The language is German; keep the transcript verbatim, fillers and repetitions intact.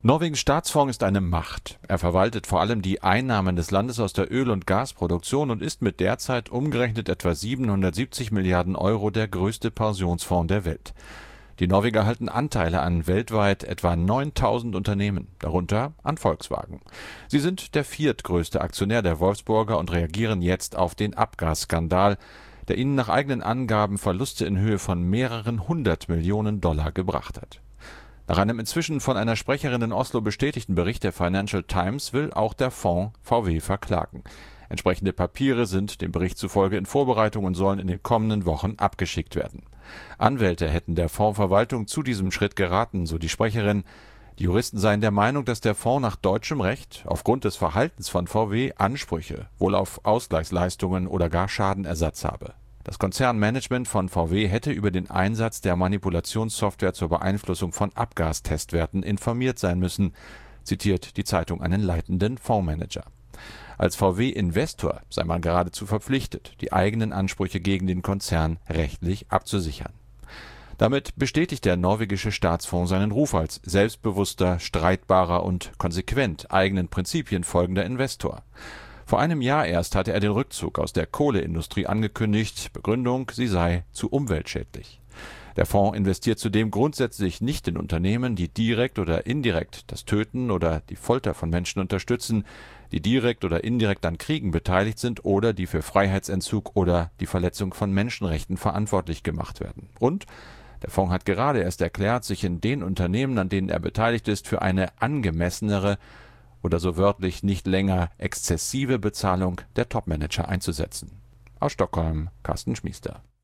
Norwegens Staatsfonds ist eine Macht. Er verwaltet vor allem die Einnahmen des Landes aus der Öl- und Gasproduktion und ist mit derzeit umgerechnet etwa siebenhundertsiebzig Milliarden Euro der größte Pensionsfonds der Welt. Die Norweger halten Anteile an weltweit etwa neuntausend Unternehmen, darunter an Volkswagen. Sie sind der viertgrößte Aktionär der Wolfsburger und reagieren jetzt auf den Abgasskandal, der ihnen nach eigenen Angaben Verluste in Höhe von mehreren hundert Millionen Dollar gebracht hat. Nach einem inzwischen von einer Sprecherin in Oslo bestätigten Bericht der Financial Times will auch der Fonds V W verklagen. Entsprechende Papiere sind dem Bericht zufolge in Vorbereitung und sollen in den kommenden Wochen abgeschickt werden. Anwälte hätten der Fondsverwaltung zu diesem Schritt geraten, so die Sprecherin. Die Juristen seien der Meinung, dass der Fonds nach deutschem Recht aufgrund des Verhaltens von V W Ansprüche, wohl auf Ausgleichsleistungen oder gar Schadenersatz habe. Das Konzernmanagement von V W hätte über den Einsatz der Manipulationssoftware zur Beeinflussung von Abgastestwerten informiert sein müssen, zitiert die Zeitung einen leitenden Fondsmanager. Als V W-Investor sei man geradezu verpflichtet, die eigenen Ansprüche gegen den Konzern rechtlich abzusichern. Damit bestätigt der norwegische Staatsfonds seinen Ruf als selbstbewusster, streitbarer und konsequent eigenen Prinzipien folgender Investor. Vor einem Jahr erst hatte er den Rückzug aus der Kohleindustrie angekündigt. Begründung, sie sei zu umweltschädlich. Der Fonds investiert zudem grundsätzlich nicht in Unternehmen, die direkt oder indirekt das Töten oder die Folter von Menschen unterstützen, die direkt oder indirekt an Kriegen beteiligt sind oder die für Freiheitsentzug oder die Verletzung von Menschenrechten verantwortlich gemacht werden. Und der Fonds hat gerade erst erklärt, sich in den Unternehmen, an denen er beteiligt ist, für eine angemessenere oder so wörtlich nicht länger exzessive Bezahlung der Topmanager einzusetzen. Aus Stockholm, Carsten Schmiester.